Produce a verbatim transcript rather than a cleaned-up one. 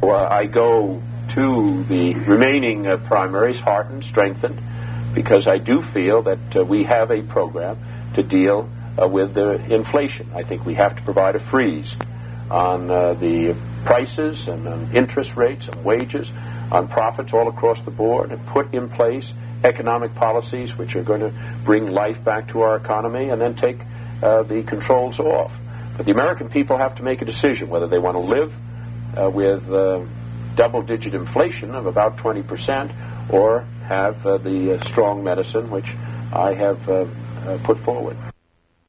Well, I go to the remaining uh, primaries heartened, strengthened, because I do feel that uh, we have a program to deal uh, with the inflation. I think we have to provide a freeze on uh, the prices and on interest rates and wages, on profits all across the board, and put in place economic policies which are going to bring life back to our economy, and then take uh, the controls off. But the American people have to make a decision whether they want to live uh, with uh, double-digit inflation of about twenty percent or have uh, the uh, strong medicine which I have uh, uh, put forward.